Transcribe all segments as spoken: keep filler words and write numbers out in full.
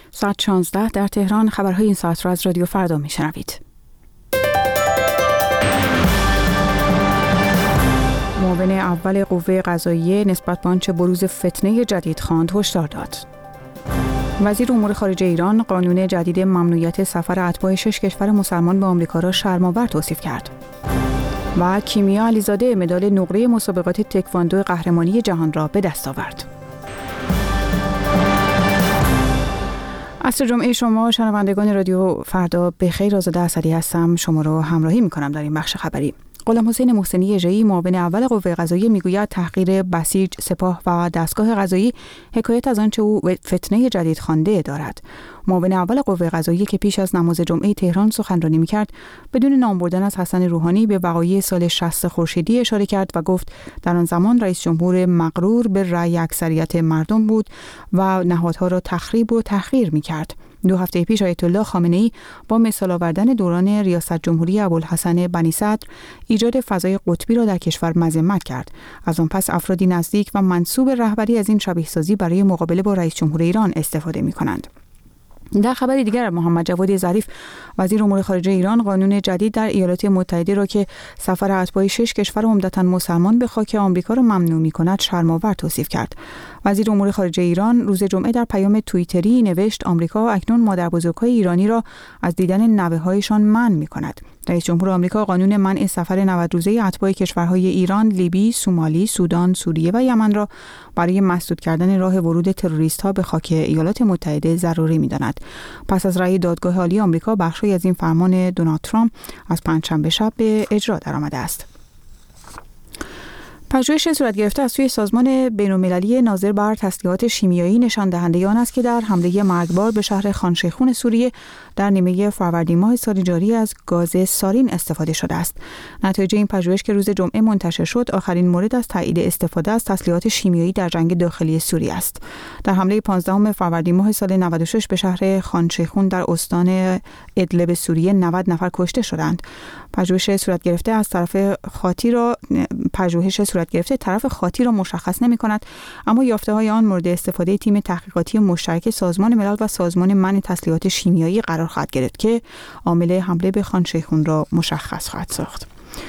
ساعت شانزده در تهران. خبرهای این ساعت را از رادیو فردا میشنوید. معاون اول قوه قضاییه نسبت به آنچه بروز فتنه جدید خواند هشدار داد. وزیر امور خارجه ایران قانون جدید ممنوعیت سفر اتباع شش کشور مسلمان به آمریکا را شرم‌آور توصیف کرد. و کیمیا علیزاده مدال نقره مسابقات تکواندو قهرمانی جهان را به دست آورد. عصر جمعه شما شنوندگان رادیو فردا بخیر. آزاده اسدی هستم، شما رو همراهی می‌کنم در این بخش خبری. غلام حسین محسنی اژه‌ای معاون اول قوه قضاییه میگوید تحقیر بسیج، سپاه و دستگاه قضایی حکایت از آنچه او فتنه جدید خوانده دارد. معاون اول قوه قضاییه که پیش از نماز جمعه تهران سخنرانی می‌کرد، بدون نام بردن از حسن روحانی به وقایع سال شصت خورشیدی اشاره کرد و گفت در آن زمان رئیس جمهور مغرور به رأی اکثریت مردم بود و نهادها را تخریب و تحقیر می‌کرد. دو هفته پیش آیت الله خامنه‌ای با مثال آوردن دوران ریاست جمهوری ابوالحسن بنی صدر ایجاد فضای قطبی را در کشور مذمت کرد. از آن پس افرادی نزدیک و منسوب رهبری از این شبیه سازی برای مقابله با رئیس جمهور ایران استفاده می‌کنند. در خبر دیگر، محمد جواد ظریف وزیر امور خارجه ایران قانون جدید در ایالات متحده را که سفر اتباع شش کشور عمدتاً مسلمان به خاک آمریکا را ممنوع می‌کند شرم‌آور توصیف کرد. وزیر امور خارجه ایران روز جمعه در پیام توییتری نوشت آمریکا اکنون مادربزرگ‌های ایرانی را از دیدن نوه‌هایشان منع می‌کند. رئیس جمهور آمریکا قانون منع سفر نود روزه اتباع کشورهای ایران، لیبی، سومالی، سودان، سوریه و یمن را برای مسدود کردن راه ورود تروریست‌ها به خاک ایالات متحده ضروری می‌داند. پس از رأی دادگاه عالی آمریکا، بخشی از این فرمان دونالد ترامپ از پنجشنبه شب به اجرا درآمده است. پژوهش صورت گرفته از سوی سازمان بین‌المللی ناظر بر تسلیحات شیمیایی نشان دهنده آن است که در حمله مرگبار به شهر خانشیخون سوریه در نیمه فروردین ماه سال جاری از گاز سارین استفاده شده است. نتایج این پژوهش که روز جمعه منتشر شد آخرین مورد از تایید استفاده از تسلیحات شیمیایی در جنگ داخلی سوریه است. در حمله پانزدهم فروردین ماه سال نود و شش به شهر خانشیخون در استان ادلب سوریه نود نفر کشته شدند. پژوهش صورت گرفته از طرف خاطی را پژوهش صورت گرفته طرف خاطی را مشخص نمی‌کند، اما یافته‌های آن مورد استفاده تیم تحقیقاتی مشترک سازمان ملل و سازمان منع تسلیحات شیمیایی قرار خواهد گرفت که عامل حمله به خانشیخون را مشخص خواهد ساخت.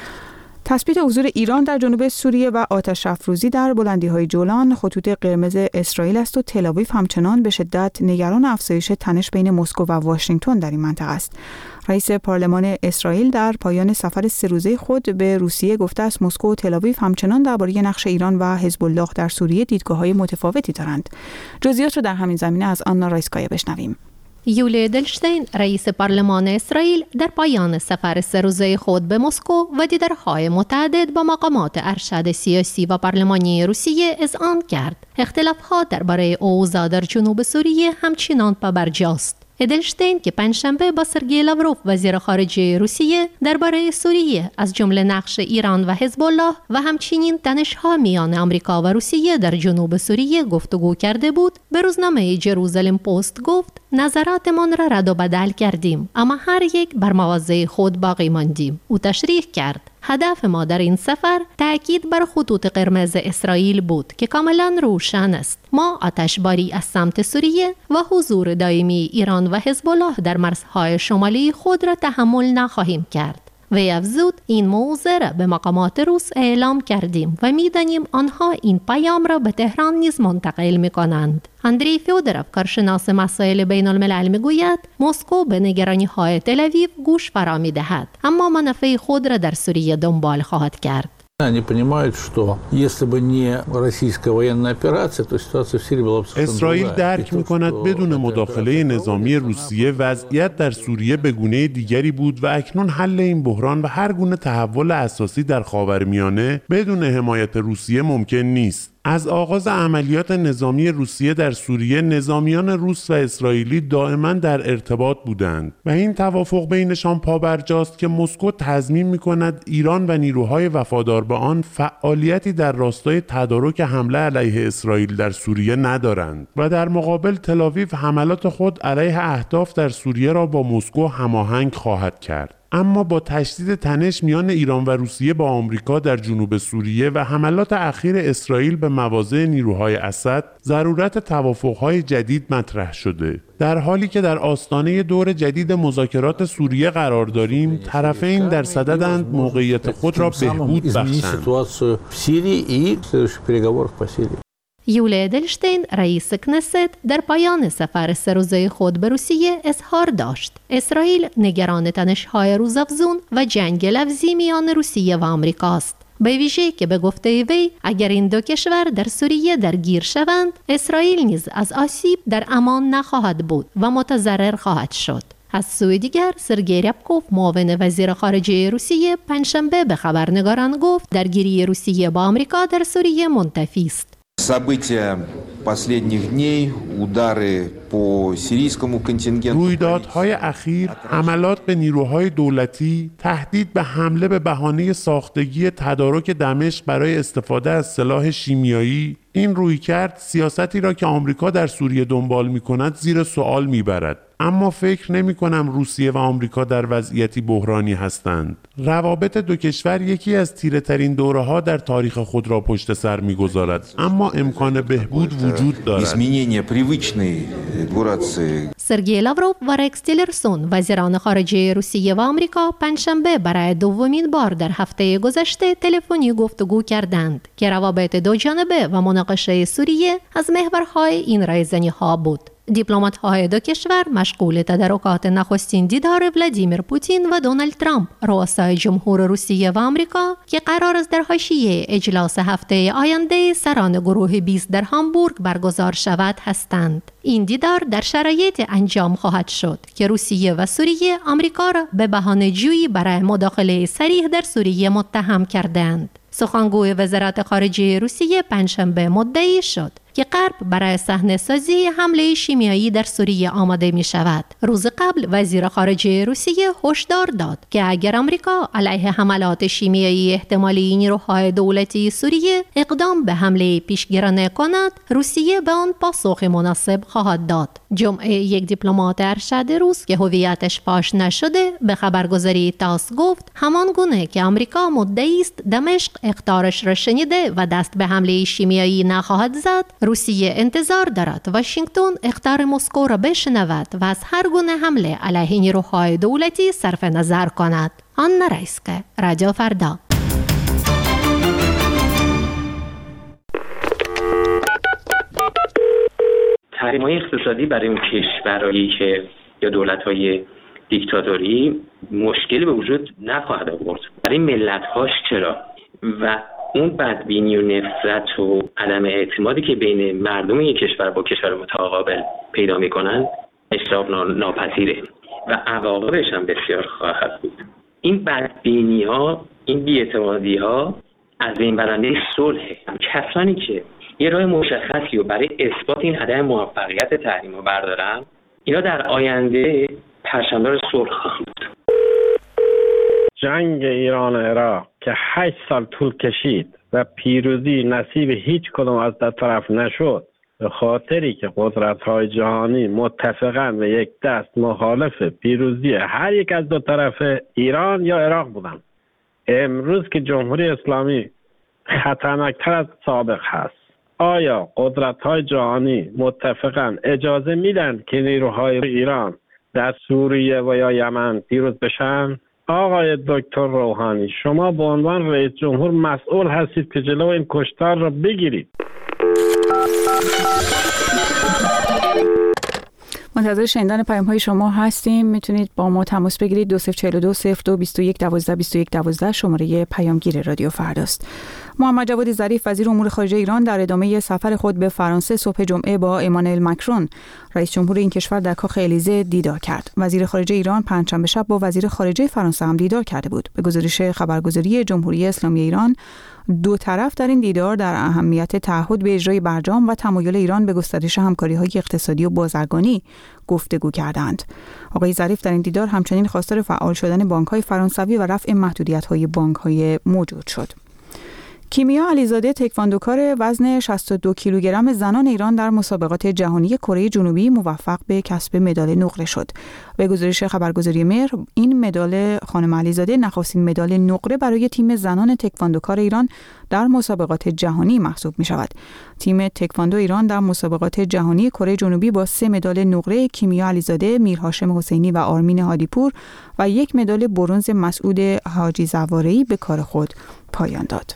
تثبیت حضور ایران در جنوب سوریه و آتش افروزی در بلندی‌های جولان خطوط قرمز اسرائیل است و تل‌آویو همچنان به شدت نگران افزایش تنش بین مسکو و واشنگتن در این منطقه است. رئیس پارلمان اسرائیل در پایان سفر سه روزه خود به روسیه گفته است مسکو و تل‌آویو همچنان درباره نقش ایران و حزب الله در سوریه دیدگاه‌های متفاوتی دارند. جزئیات را در همین زمینه از آنا رایسکایا بشنویم. یولی ادلشتین رئیس پارلمان اسرائیل در پایان سفر سه روزه خود به مسکو و دیدارهای متعدد با مقامات ارشد سیاسی و پارلمانی روسیه اذعان کرد. اختلافات درباره اوضاع در جنوب سوریه همچنان پابرجاست. ادلشتین که پنجشنبه با سرگئی لاوروف وزیر خارجه روسیه درباره سوریه از جمله نقش ایران و حزب الله و همچنین تنش‌ها میان آمریکا و روسیه در جنوب سوریه گفتگو کرده بود، به روزنامه جروزالم پست گفت نظراتمان را رد و بدل کردیم، اما هر یک بر مواضع خود باقی ماندیم. او تشریح کرد هدف ما در این سفر تأکید بر خطوط قرمز اسرائیل بود که کاملا روشن است. ما آتشباری از سمت سوریه و حضور دائمی ایران و حزب الله در مرزهای شمالی خود را تحمل نخواهیم کرد. وی افزود این موضوع را به مقامات روس اعلام کردیم و می‌دانیم آنها این پیام را به تهران نیز منتقل می‌کنند. اندری فیودروف کارشناس مسائل بین الملل میگوید مسکو به نگرانی‌های تل‌آویو گوش فرا می‌دهد، اما منافع خود را در سوریه دنبال خواهد کرد. Они понимают, что если бы не российская военная операция, то ситуация в Сирии была бы совершенно другая. اسرائیل درک می‌کند بدون مداخله نظامی روسیه وضعیت در سوریه به گونه دیگری بود و اکنون حل این بحران و هر گونه تحول اساسی در خاورمیانه بدون حمایت روسیه ممکن نیست. از آغاز عملیات نظامی روسیه در سوریه نظامیان روس و اسرائیلی دائما در ارتباط بودند و این توافق بینشان پابرجاست که مسکو تضمین می‌کند ایران و نیروهای وفادار به آن فعالیتی در راستای تدارک حمله علیه اسرائیل در سوریه ندارند و در مقابل تل‌آویو حملات خود علیه اهداف در سوریه را با مسکو هماهنگ خواهد کرد. اما با تشدید تنش میان ایران و روسیه با آمریکا در جنوب سوریه و حملات اخیر اسرائیل به مواضع نیروهای اسد، ضرورت توافق‌های جدید مطرح شده. در حالی که در آستانه دور جدید مذاکرات سوریه قرار داریم، طرفین در صددند موقعیت خود را بهبود بخشند. یولی ادلشتین رئیس کنست در پایان سفر سه روزه خود به روسیه اظهار داشت اسرائیل نگران تنش‌های روزافزون و جنگ لفظی میان روسیه و آمریکاست. به ویژه که به گفته وی اگر این دو کشور در سوریه درگیر شوند، اسرائیل نیز از آسیب در امان نخواهد بود و متضرر خواهد شد. از سوی دیگر سرگئی ریابکوف معاون وزیر خارجه روسیه پنجشنبه به خبرنگاران گفت درگیری روسیه با آمریکا در سوریه منتفی است. رویدادهای اخیر، حملات به نیروهای دولتی، تهدید به حمله به بهانه ساختگی تدارک دمشق برای استفاده از سلاح شیمیایی، این رویکرد سیاستی را که آمریکا در سوریه دنبال می‌کند زیر سوال می‌برد. اما فکر نمی‌کنم روسیه و آمریکا در وضعیتی بحرانی هستند. روابط دو کشور یکی از تیره‌ترین دوره‌ها در تاریخ خود را پشت سر می‌گذارد، اما امکان بهبود وجود دارد. سرگئی لاوروف و رکس تیلرسون وزیران خارجه روسیه و آمریکا پنجشنبه برای دومین بار در هفته گذشته تلفنی گفتگو کردند که روابط دو جانبه و مناقشه سوریه از محورهای این رایزنی‌ها بود. دیپلمات‌های دو کشور مشغول تدارکات نخستین دیدار ولادیمیر پوتین و دونالد ترامپ رؤسای جمهور روسیه و آمریکا که قرار است در حاشیه اجلاس هفته آینده سران گروه بیست در هامبورگ برگزار شود هستند. این دیدار در شرایط انجام خواهد شد که روسیه و سوریه آمریکا را به بهانه‌جویی برای مداخله صریح در سوریه متهم کردند. سخنگوی وزارت خارجه روسیه پنجشنبه مدعی شد که غرب برای صحنه‌سازی حمله شیمیایی در سوریه آماده می شود. روز قبل وزیر خارجه روسیه هشدار داد که اگر آمریکا علیه حملات شیمیایی احتمالی نیروهای دولتی سوریه اقدام به حمله پیشگیرانه کند، روسیه به آن پاسخ مناسب خواهد داد. جمعه یک دیپلمات ارشد روس که هویتش فاش نشده به خبرگزاری تاس گفت همان گونه که آمریکا مدعی است دمشق اخطارش را شنیده و دست به حمله شیمیایی نخواهد زد، روسیه انتظار دارد واشنگتن اخطار مسکو را بشنود و از هر گونه حمله علیه نیروهای دولتی صرف نظر کند. آنا رایسکه، رادیو فردا. تحریم‌های اقتصادی برای اون کشورهایی که یا دولت‌های دیکتاتوری مشکلی به وجود نخواهد آورد. برای ملت‌هاش چرا؟ و اون بدبینی و نفرت و عدم اعتمادی که بین مردم یک کشور با کشور متقابل پیدا می‌کنن اشتباه ناپذیره و عواقبش هم بسیار خواهد بود. این بدبینی‌ها، این بی‌اعتمادی‌ها از بین برنده صلح. کسانی که یه راه مشخصی رو برای اثبات این عدم موفقیت تحریم‌ها بردارن، اینا در آینده پرچمدار صلح خواهند بود. جنگ ایران و عراق که هشت سال طول کشید و پیروزی نصیب هیچ کدام از دو طرف نشد، به خاطری که قدرت‌های جهانی متفقاً و یک دست مخالف پیروزی هر یک از دو طرف ایران یا عراق بودند. امروز که جمهوری اسلامی خطرناکتر از سابق هست، آیا قدرت‌های جهانی متفقاً اجازه میدن که نیروهای ایران در سوریه و یا یمن پیروز بشن؟ آقای دکتر روحانی، شما به عنوان رئیس جمهور مسئول هستید که جلو این کشتار را بگیرید. منتظر شنیدن پیام های شما هستیم. میتونید با ما تماس بگیرید. دو صفر چهل و دو صفر دو بیست و یک دوازده بیست و یک دوازده شماره پیامگیر رادیو فرداست. محمد جواد ظریف وزیر امور خارجه ایران در ادامه سفر خود به فرانسه صبح جمعه با امانوئل ماکرون رئیس جمهور این کشور در کاخ الیزه دیدار کرد. وزیر خارجه ایران پنجشنبه شب با وزیر خارجه فرانسه هم دیدار کرده بود. به گزارش خبرگزاری جمهوری اسلامی ایران، دو طرف در این دیدار در اهمیت تعهد به اجرای برجام و تمایل ایران به گسترش همکاری‌های اقتصادی و بازرگانی گفتگو کردند. آقای ظریف در این دیدار همچنین خواستار فعال شدن بانک‌های فرانسوی و رفع محدودیت‌های بانک‌های موجود شد. کیمیا علیزاده تکواندوکار وزن شصت و دو کیلوگرم زنان ایران در مسابقات جهانی کره جنوبی موفق به کسب مدال نقره شد. به گزارش خبرگزاری مهر، این مدال خانم علیزاده نخستین مدال نقره برای تیم زنان تکواندوکار ایران در مسابقات جهانی محسوب می شود. تیم تکواندو ایران در مسابقات جهانی کره جنوبی با سه مدال نقره کیمیا علیزاده، میرهاشم حسینی و آرمین هادیپور و یک مدال برنز مسعود حاجی زواره‌ای به کار خود پایان داد.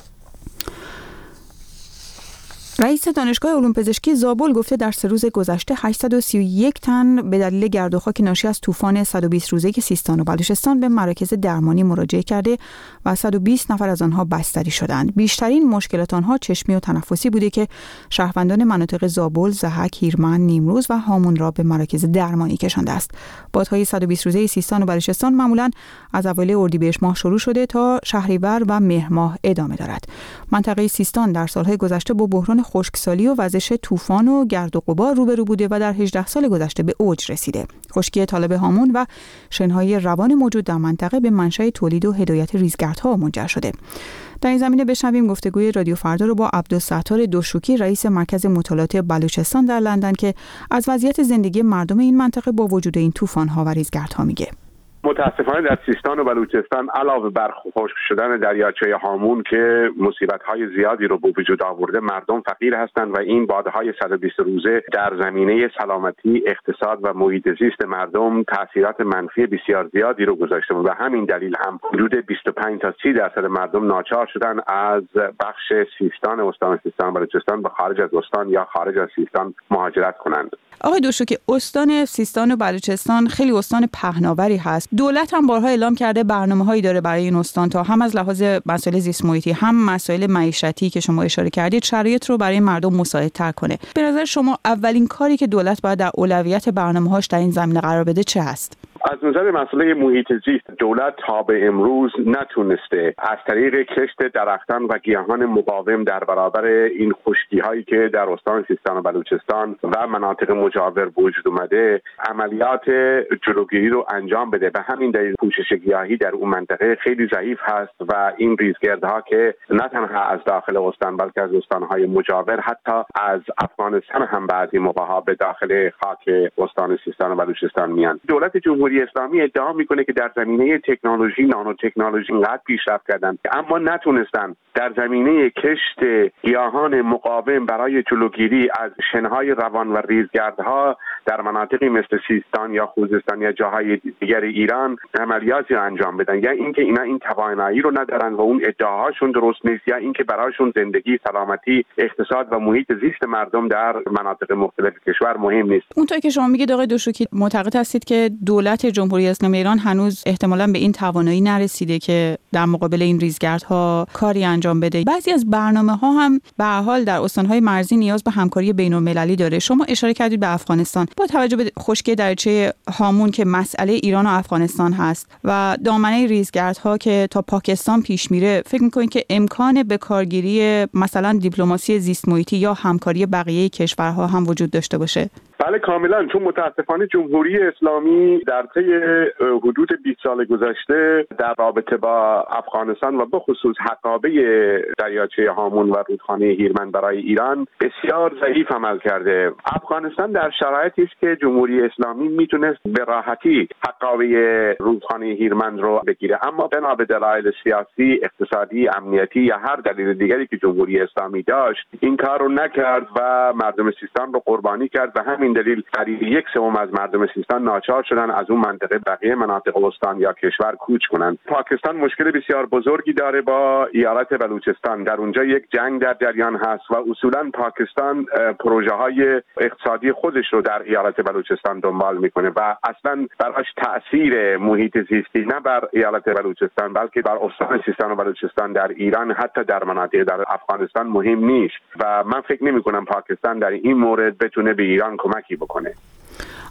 رئیس دانشگاه علوم پزشکی زابل گفته در سه روز گذشته هشتصد و سی و یک تن به دلیل گرد و خاک ناشی از طوفان صد و بیست روزه سیستان و بلوچستان به مراکز درمانی مراجعه کرده و صد و بیست نفر از آنها بستری شدند. بیشترین مشکلات آنها چشمی و تنفسی بوده که شهروندان مناطق زابل، ضحک، هیرمند، نیمروز و هامون را به مراکز درمانی کشانده است. بادهای صد و بیست روزه سیستان و بلوچستان معمولاً از اوایل اردیبهشت ماه شروع شده تا شهریور و مهر ماه ادامه دارد. منطقه سیستان در سالهای گذشته با بحران خشکسالی و وزش طوفان و گرد و غبار روبرو بوده و در هجده سال گذشته به اوج رسیده. خشکی طالب هامون و شنهای روان موجود در منطقه به منشأ تولید و هدایت ریزگردها منجر شده. در این زمینه بشنویم گفتگوی رادیو فردا رو با عبدالستار دوشوکی، رئیس مرکز مطالعات بلوچستان در لندن، که از وضعیت زندگی مردم این منطقه با وجود این طوفان‌ها و ریزگردها میگه. متاسفانه در سیستان و بلوچستان علاوه بر خشک شدن دریاچه هامون که مصیبت‌های زیادی رو به وجود آورده، مردم فقیر هستند و این بادهای صد و بیست روزه در زمینه سلامتی، اقتصاد و محیط زیست مردم تاثیرات منفی بسیار زیادی رو گذاشته و به همین دلیل هم حدود بیست و پنج تا سی درصد مردم ناچار شدن از بخش سیستان استان سیستان و بلوچستان به خارج از استان یا خارج از سیستان مهاجرت کنند. آقای دوشوکی، استان سیستان و بلوچستان خیلی استان پهناوری هست. دولت هم بارها اعلام کرده برنامه‌هایی داره برای این استان تا هم از لحاظ مسائل زیست محیطی هم مسائل معیشتی که شما اشاره کردید شرایط رو برای مردم مساعدتر کنه. به نظر شما اولین کاری که دولت باید در اولویت برنامه‌هاش در این زمینه قرار بده چه هست؟ از نظر مسئله محیط زیست، دولت تا به امروز نتونسته از طریق کشت درختان و گیاهان مقاوم در برابر این خشکی هایی که در استان سیستان و بلوچستان و مناطق مجاور وجود اومده عملیات جلوگیری رو انجام بده. به همین دلیل پوشش گیاهی در اون منطقه خیلی ضعیف هست و این ریزگردها که نه تنها از داخل استان بلکه از استانهای مجاور، حتی از افغانستان هم بعضی موقع‌ها به داخل خاک استان سیستان و بلوچستان میان. دولت جمهوری اسلامی ادعا میکنه که در زمینه تکنولوژی، نانو تکنولوژی اینقدر پیشرفت کردن اما نتونستن در زمینه کشت گیاهان مقاوم برای جلوگیری از شنهای روان و ریزگردها در مناطقی مثل سیستان یا خوزستان یا جاهای دیگر ایران عملیاتی رو انجام بدن. یا اینکه اینا این توانایی رو ندارن و اون ادعاهاشون درست نیست، یا اینکه برایشون زندگی، سلامتی، اقتصاد و محیط زیست مردم در مناطق مختلف کشور مهم نیست. اونطوری که شما میگید آقای دوشوکی، معتقد هستید که دولت جمهوری اسلامی ایران هنوز احتمالاً به این توانایی نرسیده که در مقابل این ریزگردها کاری انجام بده. بعضی از برنامه‌ها هم به هر حال در استان‌های مرزی نیاز به همکاری بین‌المللی داره. شما اشاره کردید به افغانستان. با توجه به خشکی دریاچه هامون که مسئله ایران و افغانستان هست و دامنه ریزگردها که تا پاکستان پیش میره، فکر می‌کنید که امکان به کارگیری مثلا دیپلماسی زیست محیطی یا همکاری بقیه کشورها هم وجود داشته باشه؟ بله کاملا، چون متاسفانه جمهوری اسلامی در طی حدود بیست سال گذشته در رابطه با افغانستان و به خصوص حقابه دریاچه هامون و رودخانه هیرمند برای ایران بسیار ضعیف عمل کرده. افغانستان در شرایطی است که جمهوری اسلامی میتونست به راحتی حقابه رودخانه هیرمند رو بگیره، اما بنا به دلایل سیاسی، اقتصادی، امنیتی یا هر دلیل دیگری که جمهوری اسلامی داشت این کار رو نکرد و مردم سیستان رو قربانی کرد و همین دلیل قریب یک سوم از مردم سیستان ناچار شدن از اون منطقه بقیه مناطق استان یا کشور کوچ کنند. پاکستان مشکل بسیار بزرگی داره با ایالت بلوچستان. در اونجا یک جنگ در جریان هست و اصولا پاکستان پروژه های اقتصادی خودش رو در ایالت بلوچستان دنبال میکنه و اصلا براش تأثیر محیط زیستی نه بر ایالت بلوچستان بلکه بر استان سیستان و بلوچستان در ایران، حتی در مناطق در افغانستان مهم نیست و من فکر نمی کنم پاکستان در این مورد بتونه به ایران کمکی بکنه.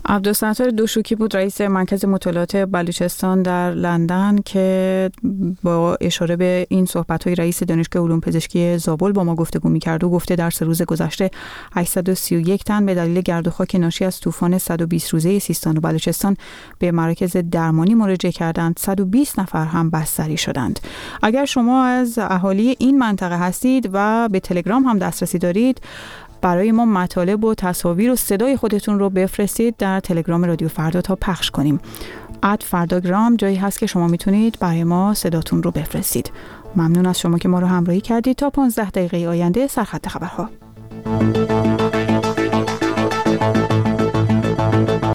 عبدالستار دوشوکی بود رئیس مرکز مطالعات بلوچستان در لندن که با اشاره به این صحبت‌های رئیس دانشگاه علوم پزشکی زابل با ما گفتگو می‌کرد و گفته در سه روز گذشته هشتصد و سی و یک تن به دلیل گرد و خاک ناشی از طوفان صد و بیست روزه سیستان و بلوچستان به مراکز درمانی مراجعه کردند. صد و بیست نفر هم بستری شدند. اگر شما از اهالی این منطقه هستید و به تلگرام هم دسترسی دارید، برای ما مطالب و تصاویر و صدای خودتون رو بفرستید در تلگرام رادیو فردا تا پخش کنیم. ات فرداگرام جایی هست که شما میتونید برای ما صداتون رو بفرستید. ممنون از شما که ما رو همراهی کردید. تا پانزده دقیقه آینده سرخط خبرها.